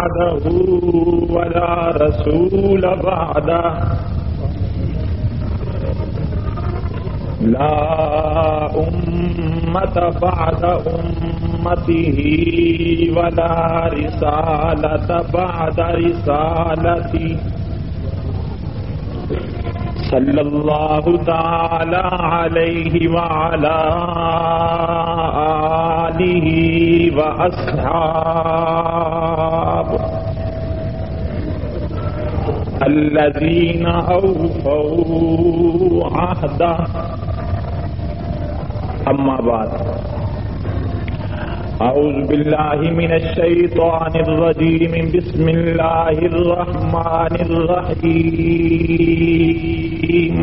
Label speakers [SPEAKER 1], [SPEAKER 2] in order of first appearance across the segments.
[SPEAKER 1] بعده ولا رسول بعده لا أمة بعد أمته ولا رسالة بعد رسالته صلى الله تعالى عليه وعلى آله وأصحابه الذين أوفوا عهده أما بعد أعوذ بالله من الشيطان الرجيم بسم الله الرحمن الرحيم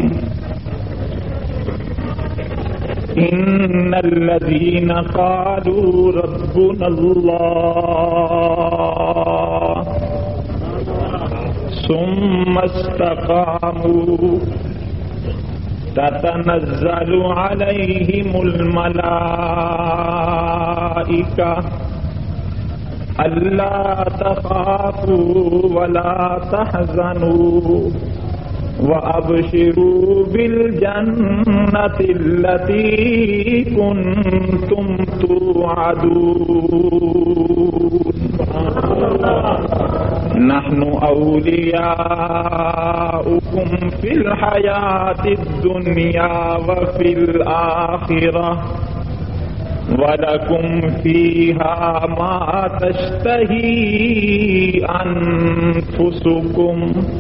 [SPEAKER 1] إن الذين قالوا ربنا الله ثم استقاموا تتنزل عليهم الملائكة ألا تخافوا ولا تحزنوا وأبشروا بالجنة التي كنتم توعدون نحن أولياؤكم في الحياة الدنيا وفي الآخرة ولكم فيها ما تشتهي أنفسكم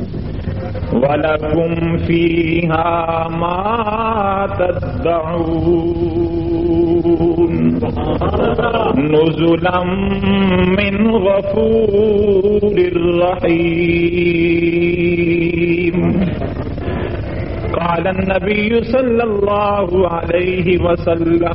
[SPEAKER 1] ولكم فيها ما تدعون نزلا من غفور رحيم قال النبي صلى الله عليه وسلم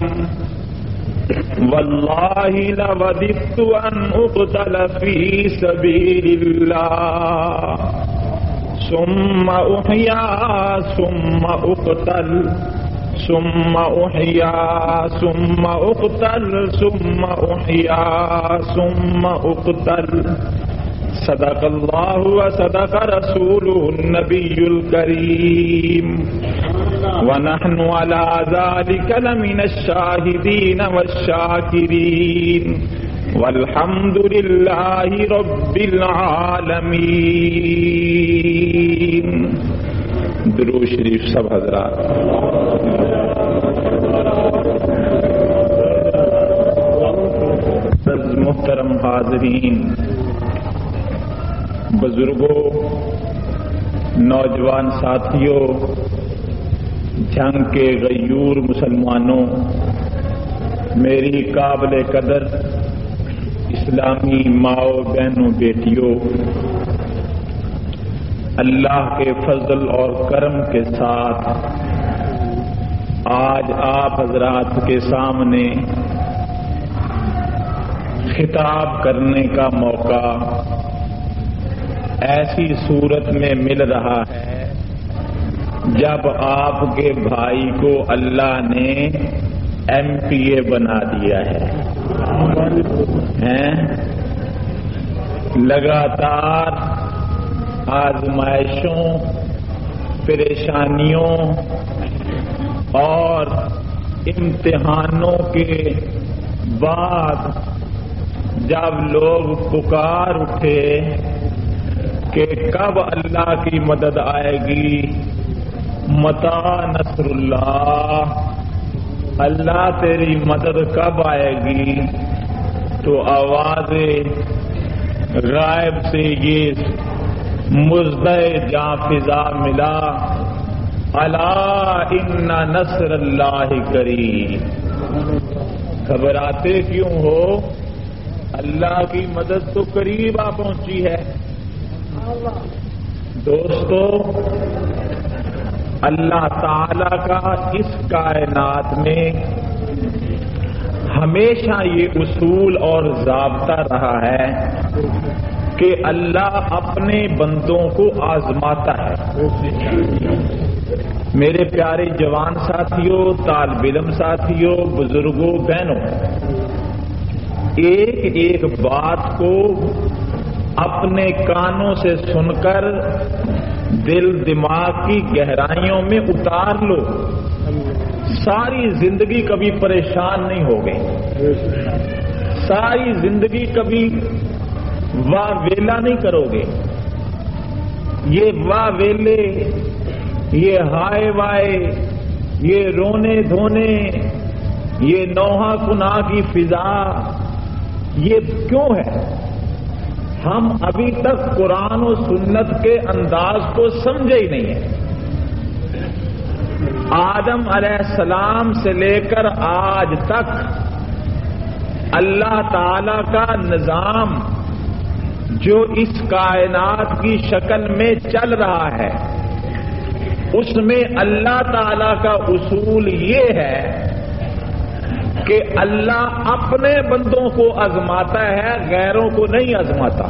[SPEAKER 1] والله لوددت أن أقتل في سبيل الله ثم أحيا ثم أقتل ثم أحيا ثم أقتل ثم أحيا ثم أقتل صدق الله وصدق رسوله النبي الكريم ونحن على ذلك لمن الشاهدين والشاكرين والحمد لله رب العالمين. درود شریف سب حضرات. محترم حاضرین، بزرگوں، نوجوان ساتھیوں، جنگ کے غیور مسلمانوں، میری قابل قدر اسلامی ماؤں بہنوں بیٹیوں، اللہ کے فضل اور کرم کے ساتھ آج آپ حضرات کے سامنے خطاب کرنے کا موقع ایسی صورت میں مل رہا ہے جب آپ کے بھائی کو اللہ نے MPA بنا دیا ہے. لگاتار آزمائشوں، پریشانیوں اور امتحانوں کے بعد جب لوگ پکار اٹھے کہ کب اللہ کی مدد آئے گی، متی نصر اللہ، اللہ تیری مدد کب آئے گی، تو آواز غائب سے یہ مزدہ جاں فضا ملا، الا ان نصر اللہ قریب. گھبراتے کیوں ہو؟ اللہ کی مدد تو قریب آ پہنچی ہے. دوستو، اللہ تعالی کا اس کائنات میں ہمیشہ یہ اصول اور ضابطہ رہا ہے کہ اللہ اپنے بندوں کو آزماتا ہے. میرے پیارے جوان ساتھیوں، طالب علم ساتھیوں، بزرگوں، بہنوں، ایک ایک بات کو اپنے کانوں سے سن کر دل دماغ کی گہرائیوں میں اتار لو، ساری زندگی کبھی پریشان نہیں ہوگے، ساری زندگی کبھی واہ ویلا نہیں کرو گے۔ یہ واہ ویلے، یہ ہائے وائے، یہ رونے دھونے، یہ نوحہ کناہ کی فضا، یہ کیوں ہے؟ ہم ابھی تک قرآن و سنت کے انداز کو سمجھے ہی نہیں ہیں۔ آدم علیہ السلام سے لے کر آج تک اللہ تعالی کا نظام جو اس کائنات کی شکل میں چل رہا ہے، اس میں اللہ تعالی کا اصول یہ ہے کہ اللہ اپنے بندوں کو آزماتا ہے، غیروں کو نہیں آزماتا۔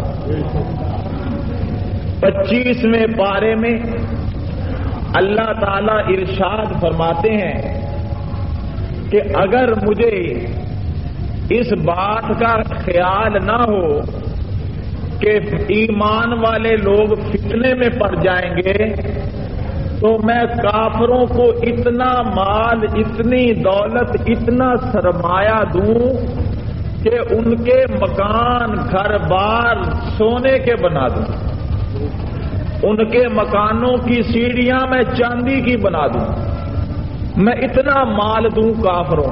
[SPEAKER 1] 25ویں پارے میں اللہ تعالیٰ ارشاد فرماتے ہیں کہ اگر مجھے اس بات کا خیال نہ ہو کہ ایمان والے لوگ فتنے میں پڑ جائیں گے تو میں کافروں کو اتنا مال، اتنی دولت، اتنا سرمایہ دوں کہ ان کے مکان، گھر بار سونے کے بنا دوں، ان کے مکانوں کی سیڑھیاں میں چاندی کی بنا دوں، میں اتنا مال دوں کافروں۔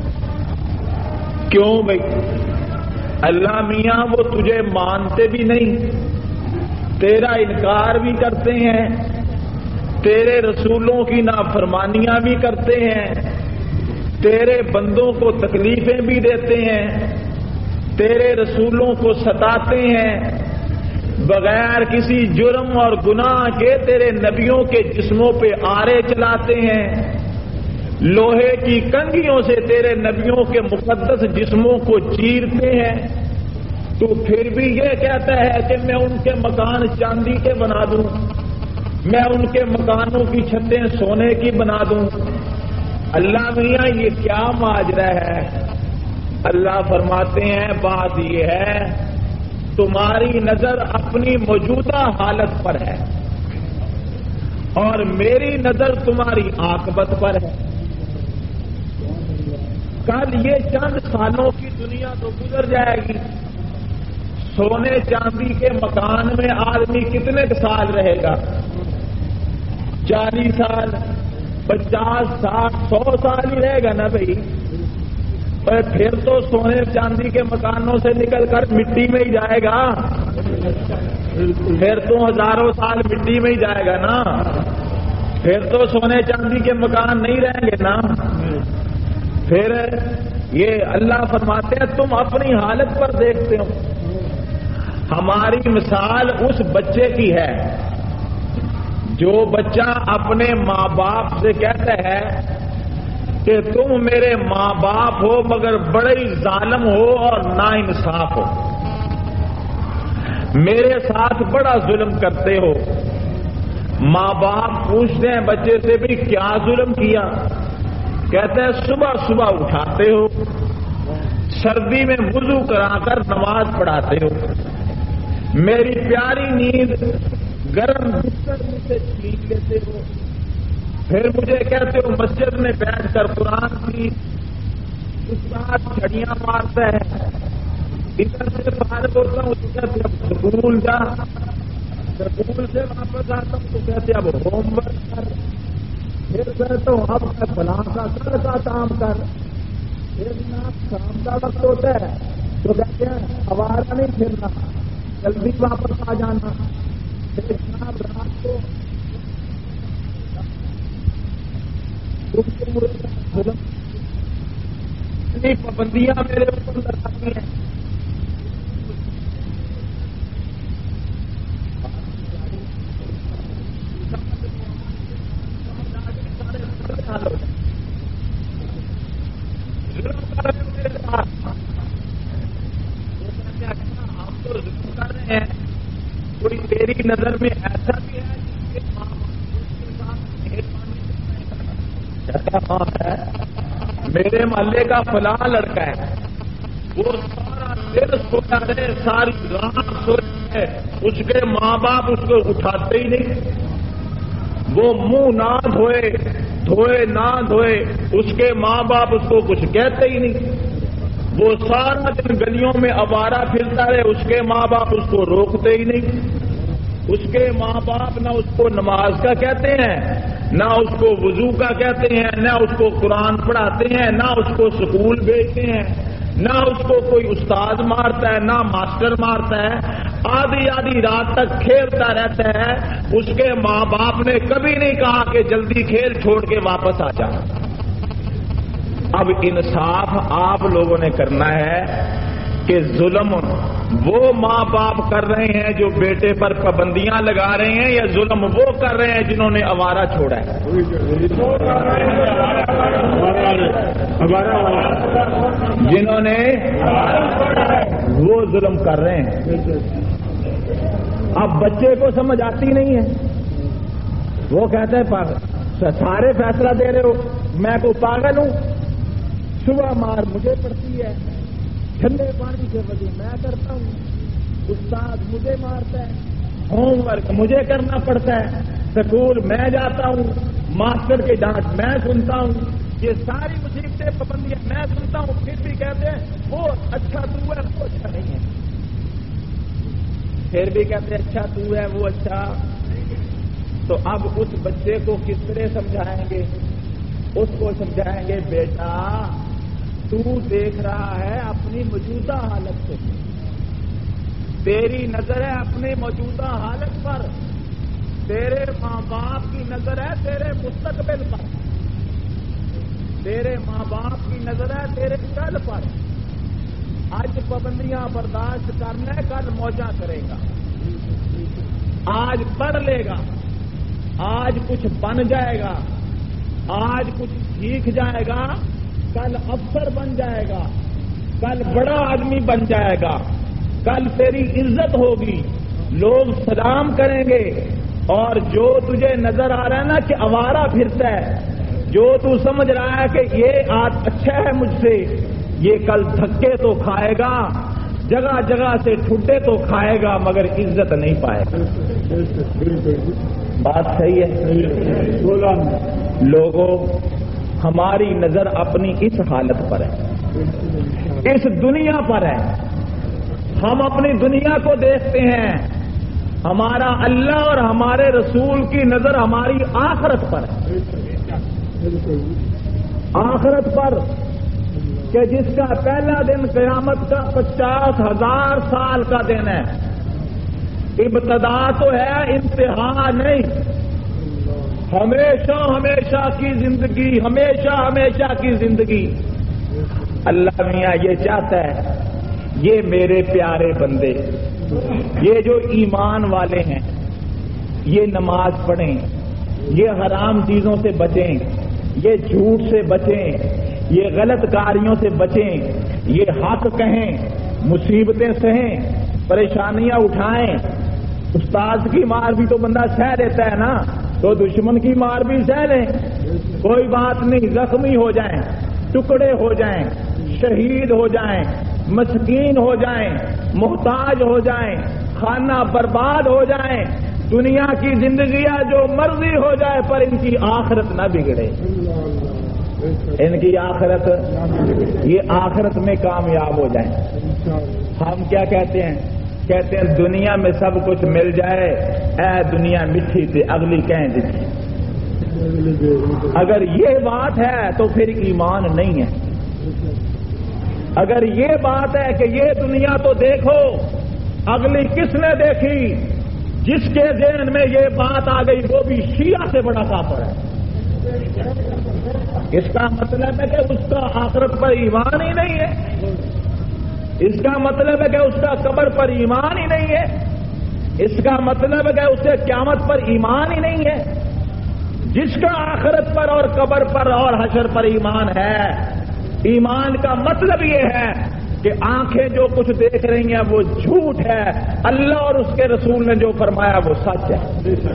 [SPEAKER 1] کیوں بھائی؟ اللہ میاں وہ تجھے مانتے بھی نہیں، تیرا انکار بھی کرتے ہیں، تیرے رسولوں کی نافرمانیاں بھی کرتے ہیں، تیرے بندوں کو تکلیفیں بھی دیتے ہیں، تیرے رسولوں کو ستاتے ہیں، بغیر کسی جرم اور گناہ کے تیرے نبیوں کے جسموں پہ آرے چلاتے ہیں، لوہے کی کنگھیوں سے تیرے نبیوں کے مقدس جسموں کو چیرتے ہیں، تو پھر بھی یہ کہتا ہے کہ میں ان کے مکان چاندی کے بنا دوں، میں ان کے مکانوں کی چھتیں سونے کی بنا دوں۔ اللہ میاں یہ کیا ماجرا ہے؟ اللہ فرماتے ہیں بات یہ ہے تمہاری نظر اپنی موجودہ حالت پر ہے اور میری نظر تمہاری عاقبت پر ہے۔ کل یہ چند سالوں کی دنیا تو گزر جائے گی، سونے چاندی کے مکان میں آدمی کتنے سال رہے گا؟ 40 سال، 50، 60، 100 سال ہی رہے گا نا بھائی۔ پھر تو سونے چاندی کے مکانوں سے نکل کر مٹی میں ہی جائے گا، پھر تو ہزاروں سال مٹی میں ہی جائے گا نا، پھر تو سونے چاندی کے مکان نہیں رہیں گے نا۔ پھر یہ اللہ فرماتے ہیں تم اپنی حالت پر دیکھتے ہو۔ ہماری مثال اس بچے کی ہے جو بچہ اپنے ماں باپ سے کہتا ہے کہ تم میرے ماں باپ ہو مگر بڑے ہی ظالم ہو اور ناانصاف ہو، میرے ساتھ بڑا ظلم کرتے ہو۔ ماں باپ پوچھتے ہیں بچے سے بھی کیا ظلم کیا؟ کہتے ہیں صبح صبح اٹھاتے ہو، سردی میں وضو کرا کر نماز پڑھاتے ہو، میری پیاری نیند گرم بستر میں سے چھین لیتے ہو، پھر مجھے کہتے ہو مسجد میں بیٹھ کر قرآن کی استاد چھڑیاں مارتا ہے، ادھر سے فارغ ہوتا ہوں تو کہتے اب سکول جا، سکول سے واپس آتا ہوں تو کہتے اب ہوم ورک کر، پھر کہتا ہوں اب میں فلاں کا کل کا کام کر، پھر جناب شام کا وقت ہوتا ہے تو کہتے ہیں آوارہ نہیں پھرنا، جلدی واپس آ جانا، پھر جناب رات کو اتنی پابندیاں میرے اوپر لگاتی ہیں۔ ہم تو ظلم کر رہے ہیں، کوئی تیری نظر میں ایسا بھی ہے جس کے ماں باپ کے ساتھ مہربانی ایسا ماں ہے؟ میرے محلے کا فلاں لڑکا ہے، وہ سارا دن سوتا رہے، ساری رات سوتا ہے اس کے ماں باپ اس کو اٹھاتے ہی نہیں، وہ منہ نہ دھوئے نہ دھوئے اس کے ماں باپ اس کو کچھ کہتے ہی نہیں، وہ سارا دن گلیوں میں آوارہ پھرتا رہے اس کے ماں باپ اس کو روکتے ہی نہیں، اس کے ماں باپ نہ اس کو نماز کا کہتے ہیں، نہ اس کو وضو کا کہتے ہیں، نہ اس کو قرآن پڑھاتے ہیں، نہ اس کو سکول بھیجتے ہیں، نہ اس کو کوئی استاد مارتا ہے، نہ ماسٹر مارتا ہے، آدھی رات تک کھیلتا رہتا ہے، اس کے ماں باپ نے کبھی نہیں کہا کہ جلدی کھیل چھوڑ کے واپس آ جا۔ اب انصاف آپ لوگوں نے کرنا ہے کہ ظلم وہ ماں باپ کر رہے ہیں جو بیٹے پر پابندیاں لگا رہے ہیں، یا ظلم وہ کر رہے ہیں جنہوں نے آوارہ چھوڑا ہے؟ جنہوں نے وہ ظلم کر رہے ہیں۔ اب بچے کو سمجھ آتی نہیں ہے، وہ کہتا ہے سارے فیصلہ دے رہے ہو، میں کو پاگل ہوں، صبح مار مجھے پڑتی ہے، ٹھنڈے پانی سے وضو میں کرتا ہوں، استاد مجھے مارتا ہے، ہوم ورک مجھے کرنا پڑتا ہے، سکول میں جاتا ہوں، ماسٹر کی ڈانٹ میں سنتا ہوں، یہ ساری مصیبتیں پابندیاں میں سنتا ہوں، پھر بھی کہتے ہیں وہ اچھا تو ہے وہ اچھا نہیں ہے، پھر بھی کہتے ہیں اچھا تو ہے وہ اچھا۔ تو اب اس بچے کو کس طرح سمجھائیں گے؟ اس کو سمجھائیں گے بیٹا تو دیکھ رہا ہے اپنی موجودہ حالت سے، تیری نظر ہے اپنی موجودہ حالت پر، تیرے ماں باپ کی نظر ہے تیرے مستقبل پر، تیرے ماں باپ کی نظر ہے تیرے کل پر، آج پابندیاں برداشت کرنا ہے، کل موجہ کرے گا، آج پڑھ لے گا، آج کچھ بن جائے گا، آج کچھ سیکھ جائے گا، کل افسر بن جائے گا، کل بڑا آدمی بن جائے گا، کل تیری عزت ہوگی، لوگ سلام کریں گے، اور جو تجھے نظر آ رہا ہے نا کہ آوارہ پھرتا ہے، جو تو سمجھ رہا ہے کہ یہ آج اچھا ہے مجھ سے، یہ کل دھکے تو کھائے گا، جگہ جگہ سے ٹھڈے تو کھائے گا، مگر عزت نہیں پائے گا۔ بات صحیح ہے؟ لوگوں ہماری نظر اپنی اس حالت پر ہے، اس دنیا پر ہے، ہم اپنی دنیا کو دیکھتے ہیں، ہمارا اللہ اور ہمارے رسول کی نظر ہماری آخرت پر ہے، آخرت پر کہ جس کا پہلا دن قیامت کا 50,000 سال کا دن ہے، ابتدا تو ہے انتہا نہیں، ہمیشہ ہمیشہ کی زندگی، ہمیشہ ہمیشہ کی زندگی۔ اللہ میاں یہ چاہتا ہے یہ میرے پیارے بندے، یہ جو ایمان والے ہیں، یہ نماز پڑھیں، یہ حرام چیزوں سے بچیں، یہ جھوٹ سے بچیں، یہ غلط کاریوں سے بچیں، یہ حق کہیں، مصیبتیں سہیں، پریشانیاں اٹھائیں۔ استاد کی مار بھی تو بندہ سہ لیتا ہے نا، تو دشمن کی مار بھی سہ لیں، کوئی بات نہیں، زخمی ہو جائیں، ٹکڑے ہو جائیں، شہید ہو جائیں، مسکین ہو جائیں، محتاج ہو جائیں، کھانا برباد ہو جائیں، دنیا کی زندگیاں جو مرضی ہو جائے، پر ان کی آخرت نہ بگڑے، ان کی آخرت، یہ آخرت میں کامیاب ہو جائیں۔ ہم کیا کہتے ہیں؟ کہتے ہیں دنیا میں سب کچھ مل جائے، اے دنیا میٹھی تھی اگلی کہیں دیکھی۔ اگر یہ بات ہے تو پھر ایمان نہیں ہے۔ اگر یہ بات ہے کہ یہ دنیا تو دیکھو، اگلی کس نے دیکھی؟ جس کے ذہن میں یہ بات آ گئی وہ بھی شیعہ سے بڑا کافر ہے۔ اس کا مطلب ہے کہ اس کا آخرت پر ایمان ہی نہیں ہے، اس کا مطلب ہے کہ اس کا قبر پر ایمان ہی نہیں ہے، اس کا مطلب ہے کہ اسے قیامت پر ایمان ہی نہیں ہے۔ جس کا آخرت پر اور قبر پر اور حشر پر ایمان ہے، ایمان کا مطلب یہ ہے کہ آنکھیں جو کچھ دیکھ رہی ہیں وہ جھوٹ ہے، اللہ اور اس کے رسول نے جو فرمایا وہ سچ ہے۔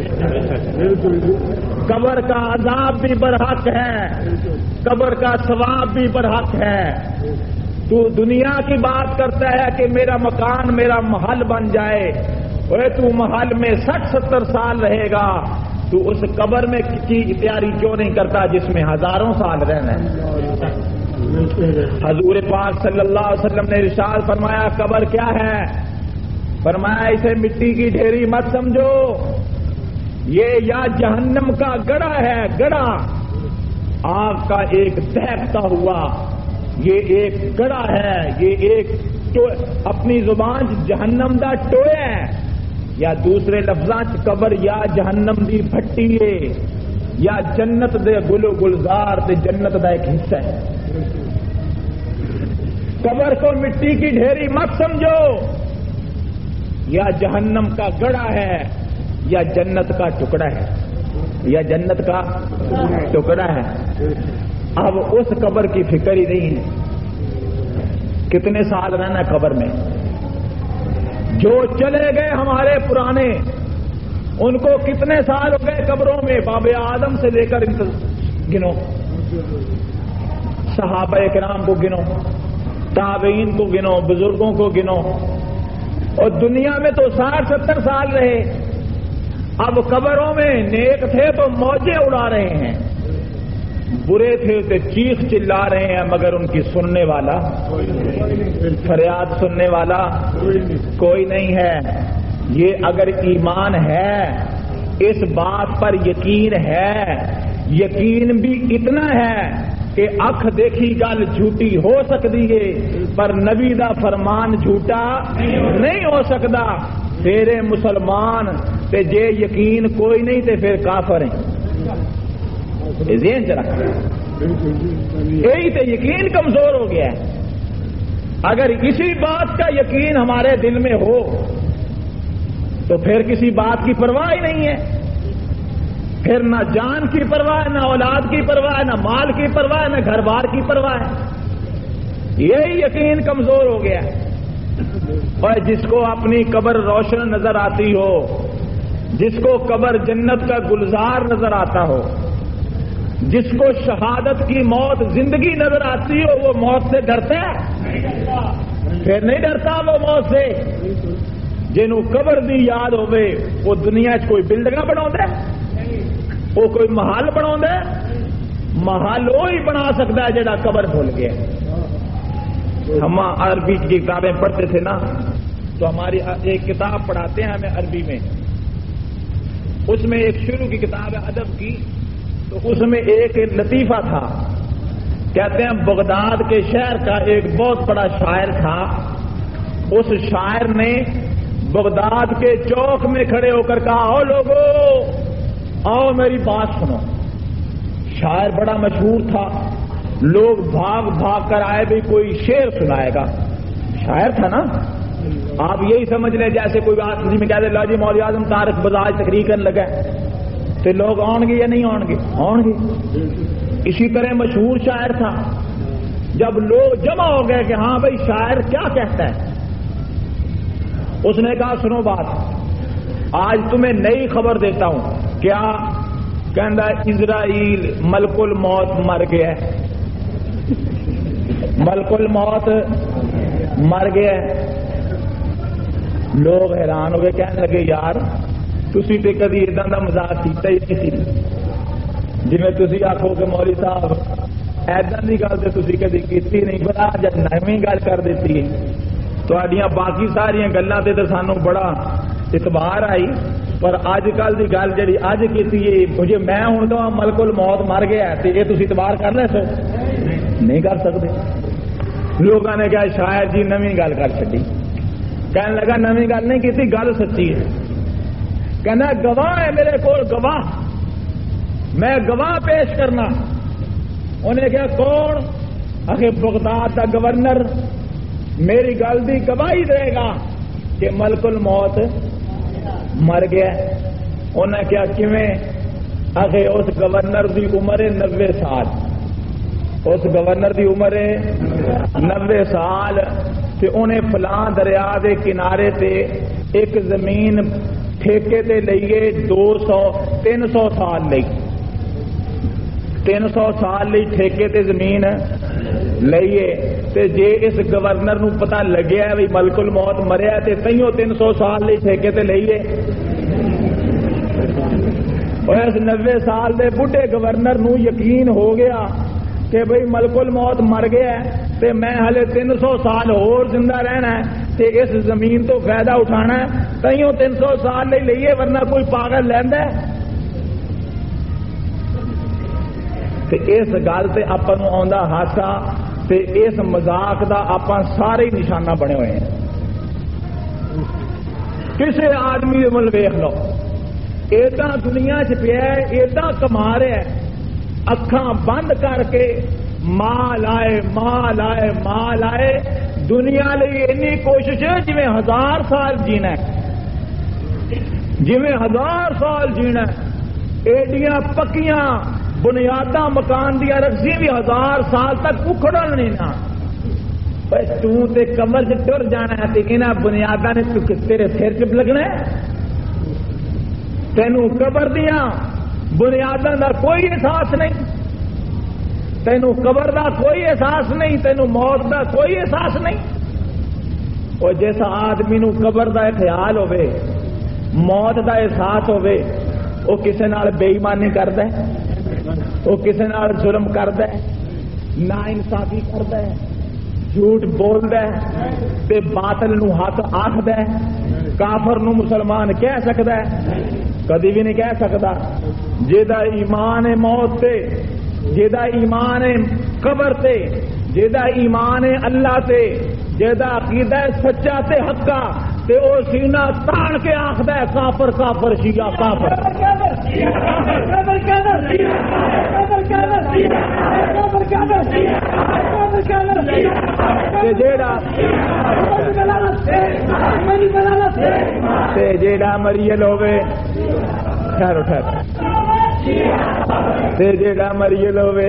[SPEAKER 1] قبر کا عذاب بھی برحق ہے، قبر کا ثواب بھی برحق ہے۔ تو دنیا کی بات کرتا ہے کہ میرا مکان میرا محل بن جائے، اوے تو محل میں 60-70 سال رہے گا، تو اس قبر میں کی تیاری کیوں نہیں کرتا جس میں ہزاروں سال رہنا ہے؟ حضور پاک صلی اللہ علیہ وسلم نے ارشاد فرمایا قبر کیا ہے؟ فرمایا اسے مٹی کی ڈھیری مت سمجھو، یہ یا جہنم کا گڑھا ہے، گڑھا آگ کا ایک دہکتا ہوا، یہ ایک گڑھا ہے، یہ ایک اپنی زبان جہنم دا ٹویا ہے، یا دوسرے لفظاں قبر یا جہنم دی بھٹی ہے، یا جنت دے گل و گلزار تے جنت دا ایک حصہ ہے۔ قبر کو مٹی کی ڈھیری مت سمجھو، یا جہنم کا گڑھا ہے یا جنت کا ٹکڑا ہے، یا جنت کا ٹکڑا ہے۔ اب اس قبر کی فکر ہی نہیں ہے، کتنے سال رہنا قبر میں؟ جو چلے گئے ہمارے پرانے، ان کو کتنے سال ہو گئے قبروں میں؟ باب آدم سے لے کر گنو، صحابہ کرام کو گنو، تابعین کو گنو، بزرگوں کو گنو، اور دنیا میں تو 60-70 سال رہے۔ اب قبروں میں نیک تھے تو موجیں اڑا رہے ہیں، برے تھے تو چیخ چلا رہے ہیں، مگر ان کی سننے والا، فریاد سننے والا کوئی نہیں ہے۔ یہ اگر ایمان ہے، اس بات پر یقین ہے، یقین بھی اتنا ہے کہ اکھ دیکھی گل جھوٹی ہو سکتی ہے پر نبی دا فرمان جھوٹا نہیں ہو سکتا۔ تیرے مسلمان تے جے یقین کوئی نہیں تے پھر کافر ہیں، ذہن چ رکھ، یہی تے یقین کمزور ہو گیا ہے۔ اگر اسی بات کا یقین ہمارے دل میں ہو تو پھر کسی بات کی پرواہ ہی نہیں ہے، پھر نہ جان کی پرواہ، نہ اولاد کی پرواہ، نہ مال کی پرواہ، نہ گھر بار کی پرواہ ہے۔ یہی یقین کمزور ہو گیا ہے۔ اور جس کو اپنی قبر روشن نظر آتی ہو، جس کو قبر جنت کا گلزار نظر آتا ہو، جس کو شہادت کی موت زندگی نظر آتی ہو، وہ موت سے ڈرتا ہے؟ پھر نہیں ڈرتا وہ موت سے۔ جنہوں قبر دی یاد ہوئے وہ دنیا چ کوئی بلڈنگ بنا دے، وہ کوئی محل بنا دے؟ محل وہی بنا سکتا ہے جڑا قبر بھول گیا۔ ہم عربی کی کتابیں پڑھتے تھے نا، تو ہماری ایک کتاب پڑھاتے ہیں ہمیں عربی میں، اس میں ایک شروع کی کتاب ہے ادب کی، تو اس میں ایک لطیفہ تھا، کہتے ہیں بغداد کے شہر کا ایک بہت بڑا شاعر تھا، اس شاعر نے بغداد کے چوک میں کھڑے ہو کر کہا، آؤ لوگو آؤ میری بات سنو۔ شاعر بڑا مشہور تھا، لوگ بھاگ بھاگ کر آئے بھی کوئی شعر سنائے گا، شاعر تھا نا۔ آپ یہی سمجھ لیں جیسے کوئی بات میں کہتے لا جی مولوی اعظم طارق بزاج تقریر کرنے لگا تو لوگ آؤ گے یا نہیں آؤ گے؟ آؤ گے۔ اسی طرح مشہور شاعر تھا، جب لوگ جمع ہو گئے کہ ہاں بھائی شاعر کیا کہتا ہے، اس نے کہا سنو بات، آج تمہیں نئی خبر دیتا ہوں۔ کیا؟ کہندا اسرائیل ملک الموت مر گیا ہے، ملک الموت مر گیا ہے۔ لوگ حیران ہو گئے، کہنے لگے یار تسی تے کدی اداں دا مذاق کیتا ہی نہیں سی، جویں تسی آکھو کہ مولوی صاحب ایداں دی گل تے تسی کدی کیتی نہیں، بڑا جب نویں گل کر دیتی ہے تہاڈیاں باقی ساریاں گلاں تے سانوں بڑا اعتبار آئی، پر اج کل دی گل جڑی اج کیتی ہے مجھے میں ہن کہاں ملک الموت مر گیا ہے تے یہ تسی اعتبار کر لے سو نہیں کر سکتے۔ لوگوں نے کہا شاید جی نویں گل کر چڈی، کہنے لگا نویں گل نہیں کی، گل سچی ہے۔ کہنا گواہ ہے میرے کو، گواہ، میں گواہ پیش کرنا۔ انہیں کہا کون؟ آخر بغداد کا گورنر میری گل کی گواہی دے گا کہ ملک الموت مر گیا۔ انہیں کیا کیویں؟ آخر اس گورنر کی عمر 90 سال، اس گورنر کی عمر 90 سال، تے انہیں فلاں دریا دے کنارے تے ایک زمین ٹھیکے تے لئیے 300 سال لئی، 300 سال لئی ٹھیکے تے زمین لئیے تے جے اس گورنر نو پتہ لگیا ہے ملک الموت مریا تے تئیوں 300 سال لئی ٹھیکے تے لئیے اور اس 90 سال دے بڈھے گورنر نو یقین ہو گیا کہ بھئی ملک الموت مر گیا ہے تے میں ہلے 300 سال اور زندہ رہنا ہے تے اس زمین تو فائدہ اٹھانا ہے تئیوں 300 سال لئی لئیے ورنہ کوئی پاگل لیندا ہے تے اس گل تے آپاں نوں آوندا ہاسا تے اس مذاق دا آپاں سارے نشانہ بنے ہوئے ہیں کسے آدمی دے مل ویکھ لو ایڈا دنیا چ پیا ایڈا کما رہا ہے اکھاں بند کر کے مال آئے مال آئے مال آئے دنیا لئی اینی کوشش ہے جویں 1000 سال جینا ہے جویں 1000 سال جینا ہے ایڈیاں پکیاں بنیاداں مکان دیا رکھسی بھی 1000 سال تک اکھڑن نہیں نا بس تے کمر سے ٹر جانا ہے تے انہاں بنیاداں نے تیرے سر چ لگنا ہے تینوں قبر دیا بنیاداں دا کوئی احساس نہیں تینوں قبر دا کوئی احساس نہیں تینوں موت دا کوئی احساس نہیں اور جیسا آدمی نو قبر دا خیال ہوے موت دا احساس ہوے وہ کسے نال بے ایمانی کردا ہے وہ کسے نال ظلم کردا ہے نا انصافی کردا ہے جھوٹ بولدا ہے تے باطل نو حق آکھدا ہے کافر نو مسلمان کہہ سکدا ہے کدی بھی نہیں کہہ سکتا جیدا ایمان ہے موت تے جیدا ایمان ہے قبر تے جیدا ایمان ہے اللہ تے جیدا عقیدہ ہے سچا تے حقا تے او سینہ تان کے آکھدا ہے کافر کافر شیعہ کافر تے جیڑا مریل ہوے ٹھہرو ٹھہرو تے جیڑا مریل ہوے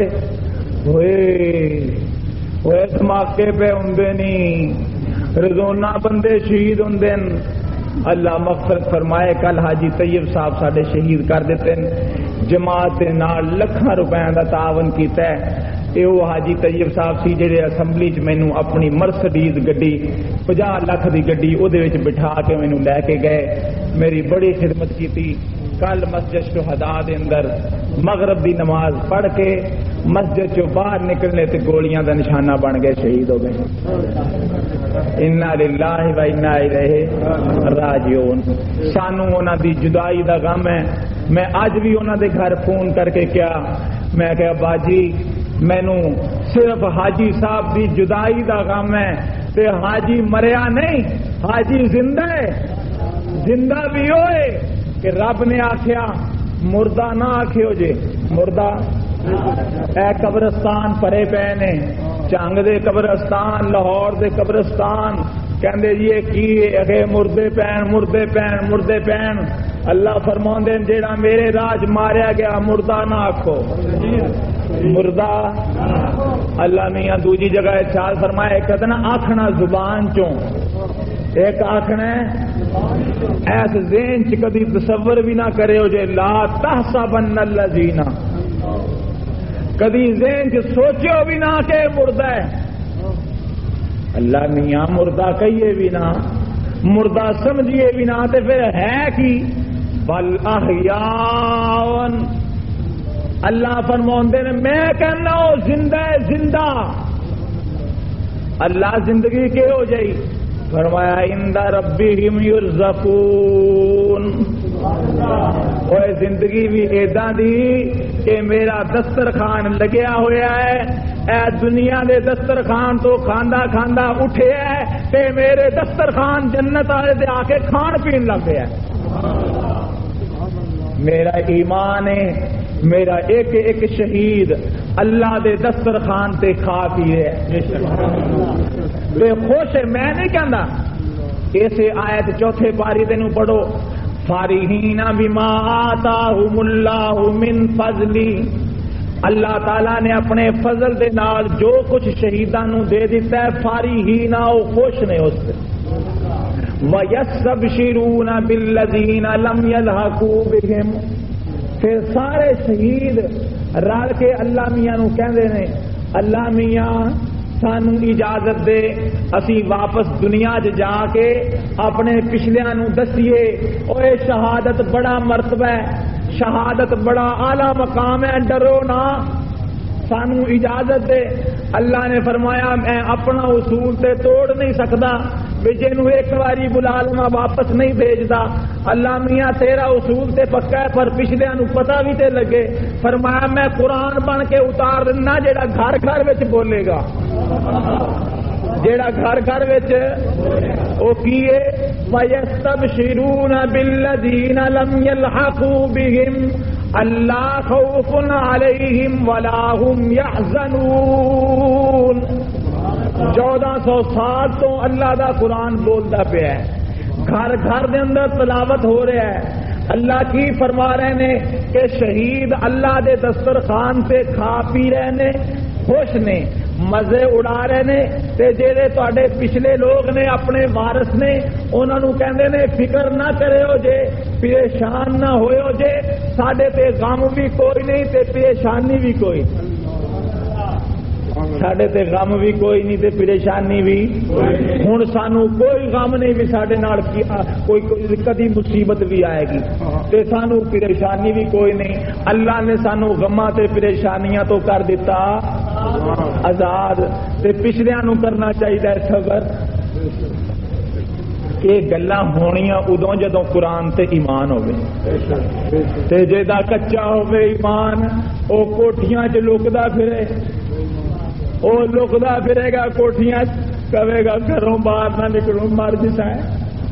[SPEAKER 1] ہوئے دھماکے پہ ہوندے نہیں روزانہ بندے شہید ہوندے اللہ مغفرت فرمائے کل حاجی طیب صاحب ساڈے شہید کر دیتے جماعت دے نال لکھاں روپیاں دا تعاون کیتا ہے اے وہ حاجی طیب صاحب سی جڑے اسمبلی چ مینوں اپنی مرسڈیز گڈی 50 لاکھ دی گڈی او دے وچ بٹھا کے مینوں لے کے گئے میری بڑی خدمت کیتی کل مسجد شہداء دے اندر مغرب دی نماز پڑھ کے مسجد چوں باہر نکلنے تے گولیاں دا نشانہ بن گئے شہید ہو گئے انا للہ و انا الیہ راجعون سانو انہاں دی جدائی دا غم ہے میں اج بھی انہاں دے گھر فون کر کے کیا میں کہا باجی مینوں صرف حاجی صاحب دی جدائی دا غم ہے تے حاجی مریا نہیں حاجی زندہ ہے زندہ بھی ہوئے کہ رب نے آخیا مردہ نہ آخیو جے مردہ اے قبرستان پرے پے نے چنگ دے قبرستان لاہور دے قبرستان کہندے جی کی اگے مردے پین مردے پین مردے پین اللہ فرماندے جیڑا میرے راج ماریا گیا مردہ نہ آکھو مردہ اللہ میاں دوجی جگہ ارشاد فرمایا کتنا آکھنا زبان چوں ایک آکھنا ایس ذہن چ کبھی تصور بھی نہ کرے ہو جے لا تحسبن الذین کبھی ذہن چ سوچو بھی نہ کہ مردہ ہے اللہ میاں مردہ کہیے بھی نہ مردہ سمجھیے بھی نہ تے پھر ہے کی بل احیاء اللہ فرماندے نے میں کہنا ہوں زندہ زندہ اللہ زندگی کے ہو جائی فرمایا عند ربہم یرزقون اوے زندگی بھی ایداں دی کہ میرا دسترخوان لگیا ہوا ہے اے دنیا دے دسترخوان تو کھاندا کھاندا اٹھیا ہے تے میرے دسترخوان جنت والے دے آ کے کھان پین لگ گیا میرا ایمان ہے میرا ایک ایک شہید اللہ دے دسترخوان تے کھا پیے خوش ہے میں نہیں کہندا اسے آیت چوتھے پاری دے نوں پڑھو فارحین بما آتاہم اللہ من فضلی اللہ تعالیٰ نے اپنے فضل دے نال جو کچھ شہیداں نوں دے دیتا ہے فارحین او خوش نے اس سے وَيَسْتَبْشِرُونَ بِالَّذِينَ لَمْ يَلْحَقُوا بِهِمْ پھر سارے شہید رل کے اللہ میاں نو کہندے نے اللہ میاں سانو اجازت دے اسی واپس دنیا جا کے اپنے پچھلیاں نو دسیے اوے شہادت بڑا مرتبہ ہے، شہادت بڑا اعلی مقام ہے، ڈرو نہ، سانو اجازت دے۔ اللہ نے فرمایا میں اپنا اصول تے توڑ نہیں سکتا، جنوں ایک باری بلا لما واپس نہیں بھیجدا۔ اللہ میاں تیرا اصول تے پکا ہے پر پچھلیاں نو پتہ بھی تے لگے۔ فرمایا میں قرآن بن کے اتار دینا جیڑا گھر گھر وچ بولے گا، جیڑا گھر گھر وچ او کیے وَيَسْتَبْشِرُونَ بِالَّذِينَ لَمْ يَلْحَقُوا بِهِمْ أَلَّا خَوْفٌ عَلَيْهِمْ وَلَا هُمْ يَحْزَنُونَ۔ 1400 سال تو اللہ دا قرآن بولتا پیا ہے، گھر گھر دے اندر تلاوت ہو رہا ہے۔ اللہ کی فرما رہے نے کہ شہید اللہ دے دسترخوان سے کھا پی رہے نے، خوش نے، مزے اڑا رہے نے، تے جڑے تواڈے پچھلے لوگ نے اپنے وارث نے انہاں نوں کہندے نے فکر نہ کریو جے، پریشان نہ ہوئیو جے، ساڈے تے غم بھی کوئی نہیں تے پریشانی بھی کوئی، ساڈے تے غم بھی کوئی نہیں تے پریشانی بھی ہن سانو کوئی غم نہیں بھی ساڈے نال کوئی کدی مصیبت بھی آئے گی تے سانو پریشانی بھی کوئی نہیں۔ اللہ نے سانو غماں تے پریشانیاں تو کر دیتا آزاد، تے پچھلیاں نو کرنا چاہیے صبر۔ یہ گلاں ہونیاں ادوں جدوں قرآن تے ایمان ہوے، تے جیدا کچا ہوے ایمان او کوٹھیاں چ لکدا پھرے، وہ لکدا پھرے گا کوٹھیاں، کہے گا گھروں باہر نہ نکلوں مر جسا ہے۔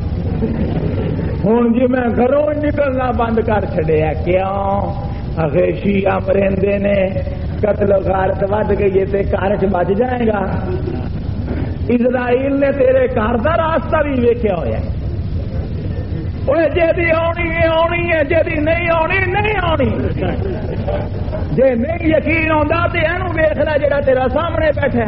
[SPEAKER 1] ہوں جی میں گھروں نکلنا بند کر چڑیا، کیوں؟ اگیشی امریندے نے قتل و غارت ود گئی تے گھر چ بچ جائے گا۔ اسرائیل نے تیرے گھر کا راستہ بھی ویکھیا ہوا ہے، جی آنی ہے آنی ہے، جی نہیں آنی نہیں آنی، جی نہیں یقین آتا تو یہ ویخ لا جا تیرا سامنے بیٹھا۔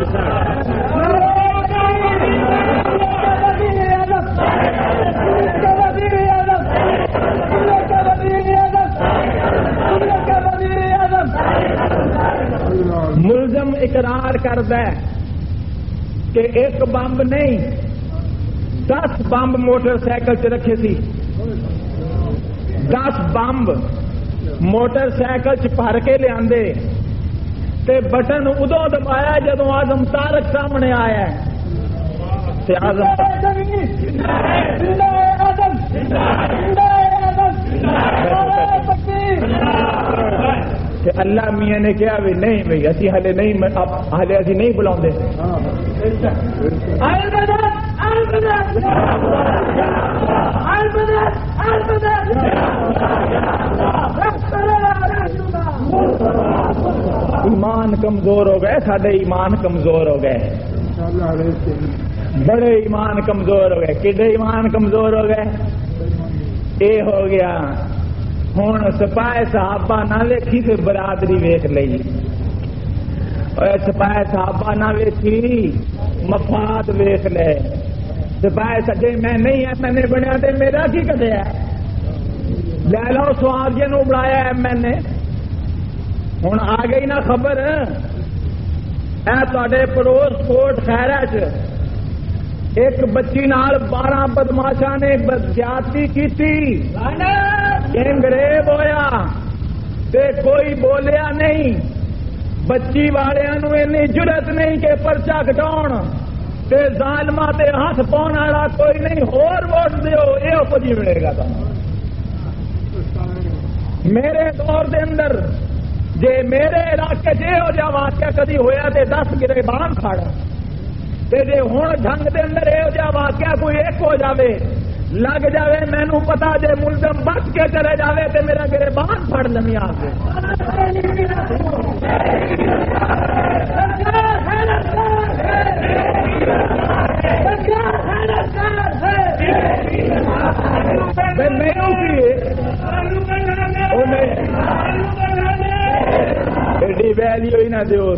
[SPEAKER 1] ملزم اقرار کرتا ہے کہ ایک بمب نہیں 10 بمب موٹر سائیکل چ رکھے سی، 10 بمب موٹر سائیکل چ بھر کے لیا بٹن ادو دبایا جدو آزم تارک سامنے آیا تے اللہ میاں نے کہا بھی نہیں بھائی اسی ہلے نہیں، ہلے اسی نہیں بلا ایمان کمزور ہو گئے، سارے ایمان کمزور ہو گئے، بڑے ایمان کمزور ہو گئے۔ کڈے ایمان کمزور ہو گئے؟ اے ہو گیا ہوں سپاہی صحابہ نہ ویکھی تے برادری ویکھ لئی، سپاہی صحابہ نہ ویکھی مفاد ویکھ لے، سپاہی سجے میں نہیں ایم این اے بنیا تے میرا کی کٹیا، لے لو سواد جی نو بنایا ایم این اے۔ ہوں آ گئی نا خبر، اے تواڈے پڑوس کوٹ خیرہ چ ایک بچی نال 12 بدماشاں نے زیادتی کی، انگریز ہویا تے کوئی بولیا نہیں، بچی والوں نو اینی جرت نہیں کہ پرچہ کٹاؤ تے ظالماں تے ہاتھ پاؤن والا کوئی نہیں، ہور ووٹ دیو یہ کچھ ہی ملے گا۔ میرے دور دے اندر جے میرے علاقے چ یہو جہا واقعہ کدی ہویا تے 10 گریبان کھڑ، تے جے ہن جنگ دے اندر یہو جہا واقعہ کوئی ایک ہو جاوے لگ جاوے مینوں پتا جے ملزم بچ کے چلے جاوے تے میرا گریبان پھڑ لمی آ کے۔ ایڈی ویلیو ہی نہ دیو،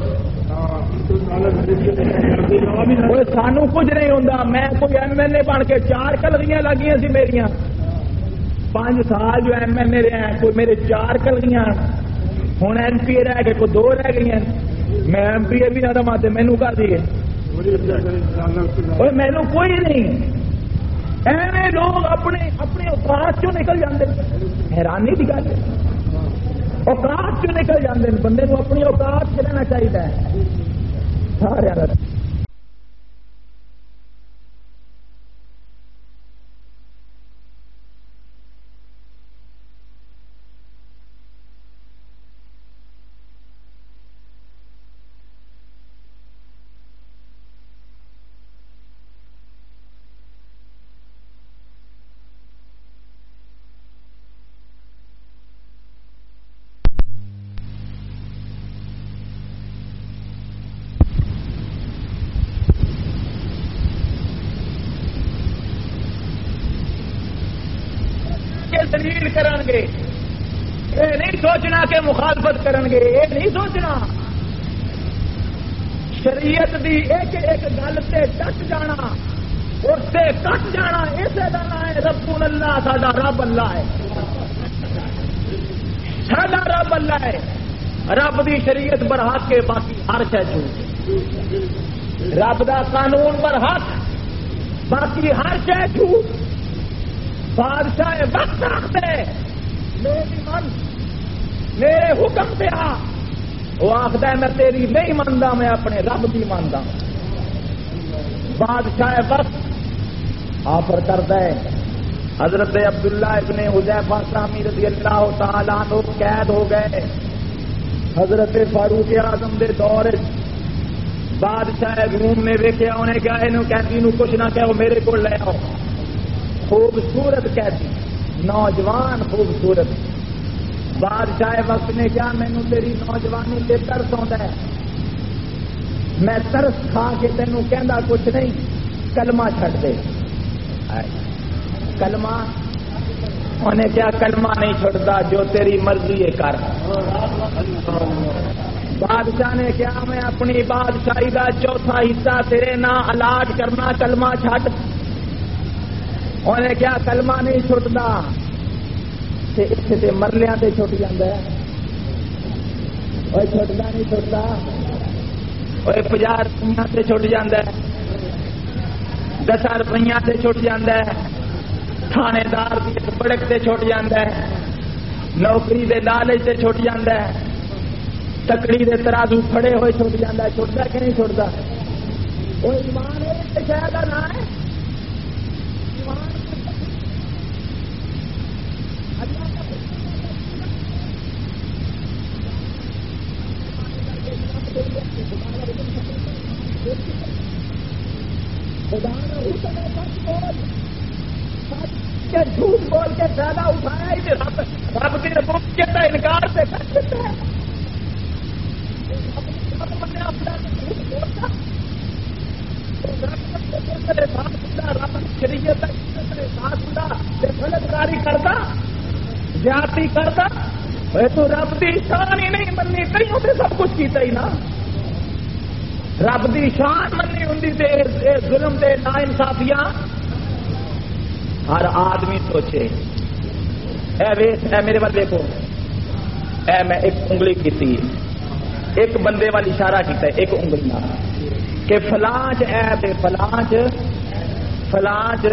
[SPEAKER 1] سانو کچھ نہیں ہوں۔ میں کوئی ایم این اے بن کے 4 کلگیاں لگیاں سی میریاں، 5 سال جو ایم این اے رہے ہیں، کوئی میرے 4 کلگیاں، ہوں ایم پی رہ گئے، کوئی 2 رہ گئی ہیں، میں ایم پی بھی نہ ماتے مینو کر دیے مینو کوئی نہیں ایویں لوگ اپنے اپنے اوقات چوں نکل جاتے حیرانی کی گل اوقات چوں نکل جاتے بندے کو اپنی اوقات چ رہنا چاہیے سارے دلیل کرن گے یہ نہیں سوچنا کہ مخالفت کرن گے یہ نہیں سوچنا شریعت دی ایک ایک گل سے ڈٹ جانا اس سے کٹ جانا اسے کا نام ہے رب اللہ ساڈا رب اللہ ہے ساڈا رب اللہ ہے رب دی شریعت برحق کے باقی ہر شے جھوٹ رب دا قانون برحق باقی ہر شے جھوٹ بادشاہ وقت رکھتے میری من میرے حکم پہ آ وہ آخر ہے میں تیری نہیں مانتا میں اپنے رب کی مانتا بادشاہ وقت آفر کرتا ہے حضرت عبداللہ ابن حذیفہ سامی رضی اللہ تعالیٰ عنہ قید ہو گئے حضرت فاروق اعظم دے دور بادشاہ روم نے ویکھیا انہیں کیا قیدی نو کچھ نہ کہو میرے کو لے آؤ خوبصورت قیدی نوجوان خوبصورت بادشاہ وقت نے کیا مینو تیری نوجوانی سے ترس آتا ہے میں ترس کھا کے تینوں کہندا کچھ نہیں کلمہ چھڈ دے کلمہ انہیں کیا کلمہ نہیں چھوڑتا جو تیری مرضی ہے کر بادشاہ نے کیا میں اپنی بادشاہی کا چوتھا حصہ تیرے نہ الاٹ کرنا کلمہ چھڈ انہیں کیا کلمہ نہیں چھٹتا اتنے مرلیاں سے چھٹ جاتا ہے چھٹتا نہیں چھٹتا 50 روپیہ سے چھٹ جاتا ہے 10 روپیہ سے چھٹ جاتا ہے تھانے دار کی بڑک سے چھٹ جاتا ہے نوکری دے لالچ سے چھٹ جاتا ہے تکڑی دے ترازو کھڑے ہوئے چھٹ جاتا ہے چھٹتا کہ نہیں چھٹتا وہ ایمان ہے شہر کا نام ہے جھوٹ بول کے فائدہ اٹھایا ہی رب کی ربوبیت کا انکار سے کر دیتا ہے شریعت غلطکاری کرتا زیادتی کرتا تو رب کی شان ہی نہیں مننی کئیوں سے سب کچھ کیتا ہی نا رب کی شان مننی ہوں ظلم دے نا انصافیاں ہر آدمی سوچے اے میرے بل دیکھو اے میں ایک انگلی کی ایک بندے والی اشارہ کیتا ہے ایک انگلی نہ کہ فلانچ ایب فلانچ فلانچ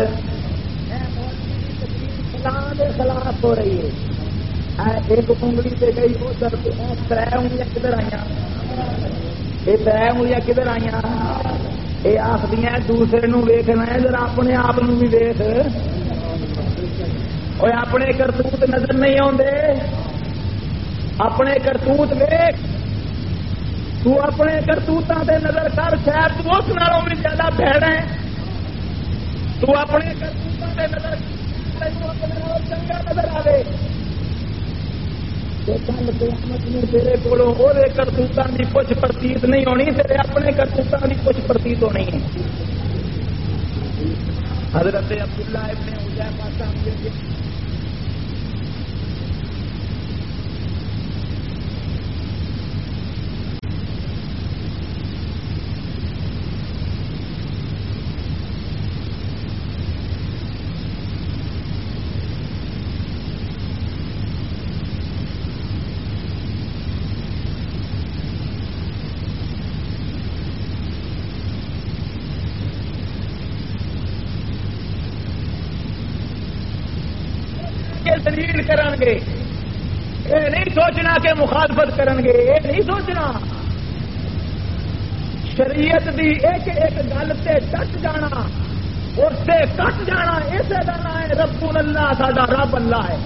[SPEAKER 1] فلان خلاف ہو رہی ہے ایک انگلی سے گئی ادھر 3 انگلیاں کدھر آئیاں یہ 3 انگلیاں کدھر آئیاں یہ آخری دوسرے نو ویکھنا ہے ذرا اپنے آپ بھی ویخ اور اپنے کرتوت نظر نہیں آتے اپنے کرتوت ویخ تو اپنے کرتوتوں سے نظر کر شاید تو اس نالوں بھی زیادہ بھڑ ہے تو اپنے کرتوتوں سے نظر چنگا نظر آئے کل قیامت میں تیرے کولوں وہ کرتوتوں کی کچھ پرتیت نہیں ہونی تیرے اپنے کرتوتوں کی کچھ پرتیت ہونی ہے حضرت عبداللہ ابن حذیفہ صاحب دلیل کرن گے، یہ نہیں سوچنا کہ مخالفت کرن گے، یہ نہیں سوچنا، شریعت دی ایک ایک گل سے ڈٹ جانا، اس سے کٹ جانا، اسے کا نام ہے رب اللہ، ساڈا رب اللہ ہے،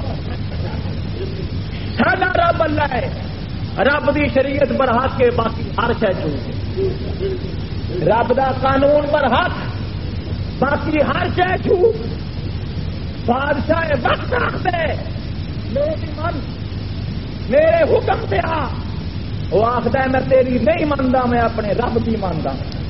[SPEAKER 1] ساڈا رب اللہ ہے، رب دی شریعت پر حق کے باقی ہر شے جھوٹ، رب دا قانون پر حق باقی ہر شے جھوٹ، بادشاہ وقت رکھ دے میری من میرے حکم سے آ، وہ آخر ہے میں تیری نہیں مانتا، میں اپنے رب کی مانتا،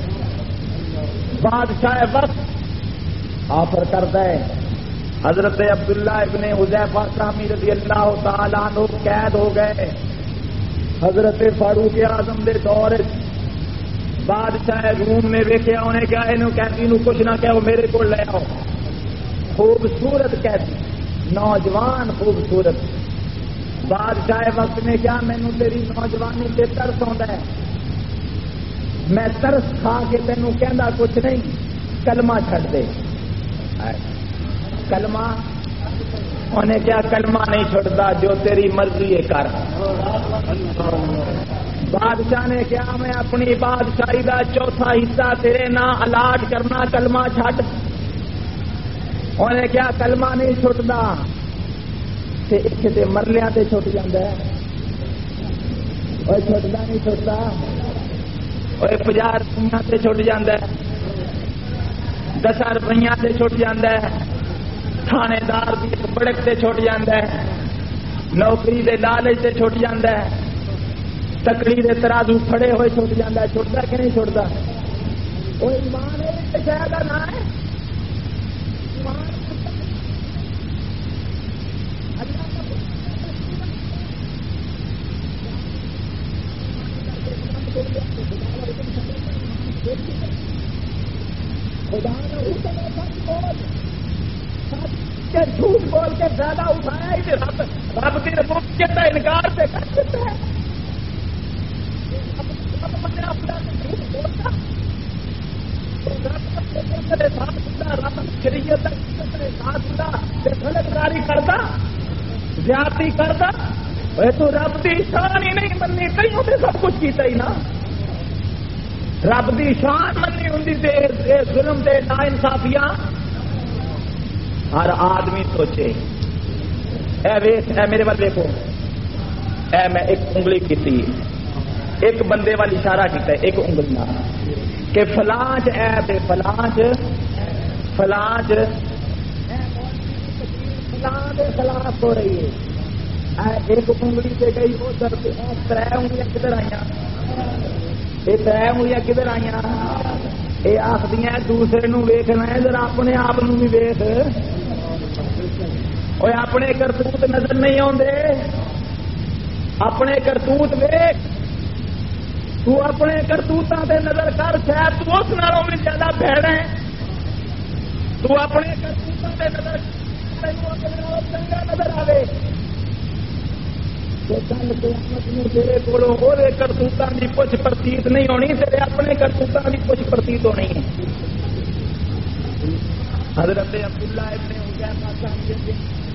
[SPEAKER 1] بادشاہ وقت آفر کرتا ہے۔ حضرت عبداللہ ابن حذیفہ سامی رضی اللہ تعالیٰ عنہ قید ہو گئے، حضرت فاروق اعظم دے دور بادشاہ روم نے ویکھیا، انہیں کیا انہوں قیدی نو کچھ نہ کہو، میرے کو لے آؤ، خوبصورت قیدی، نوجوان خوبصورت، بادشاہ وقت نے کیا مینوں تیری نوجوانی تے ترس آندا ہے، میں ترس کھا کے تینوں کہندا کچھ نہیں، کلمہ چھڈ دے، کلمہ، انہیں کیا کلمہ نہیں چھوڑتا، جو تیری مرضی ہے کر، بادشاہ نے کیا میں اپنی بادشاہی دا چوتھا حصہ تیرے نام الاٹ کرنا، کلمہ چھڈ، انہیں کیا کلمہ نہیں چھوٹتا، تے ایک تے مرلیاں تے چھوٹ جاندا ہے، اوے چھوٹدا نہیں چھوٹدا، اوے 50 روپیاں تے چھوٹ جاندا ہے، 10 روپیاں تے چھوٹ جاندا ہے، تھانے دار دی بڑک تے چھوٹ جاندا ہے، نوکری دے لالچ تے چھوٹ جاندا ہے، تکڑی دے ترازو پھڑے ہوئے چھوٹ جاندا ہے، چھوٹدا کہ نہیں چھوٹدا؟ وہ ایمان ہے شاید نہ ہے، ایمان خدا نے جھوٹ بول کے زیادہ اٹھایا ہی رب کی ربوبیت کا انکار سے کر دیتا ہے، شریعت غلطکاری کرتا، زیادتی کرتا، تو رب کی شان ہی نہیں مننی، کئیوں نے سب کچھ کیتا ہی نا، رب کی شان مننی ہوں، ظلم دے نا انصافیاں ہر آدمی سوچے، اے ویس، اے میرے وال دیکھو، اے میں ایک انگلی کی، ایک بندے والی اشارہ کیتا ہے ایک انگلی نہ کہ فلانچ ایب ہے، فلانچ فلانچ فلان دے خلاف ہو رہی ہے، ایک انگلی سے گئی وہ درد، 3 انگلیاں کدھر آئیاں، یہ 3 انگلیاں کدھر آئیاں، یہ آخدیاں دوسرے نو ویکھنا ہے، ذرا اپنے آپ نو بھی ویکھ، اور اپنے کرتوت نظر نہیں آتے، اپنے کرتوت ویکھ، تو اپنے کرتوتاں تے نظر کر، شاید تو اس نالوں بھی زیادہ بھیڑا ہے، تو اپنے کرتوتاں تے نظر چنگا نظر آئے، کل قیامت میں تیرے کولوں وہ کرتوتاں دی کچھ پرتیت نہیں ہونی، تیرے اپنے کرتوتاں دی کچھ پرتیت ہونی ہے۔ حضرت عبداللہ ابن حذیفہ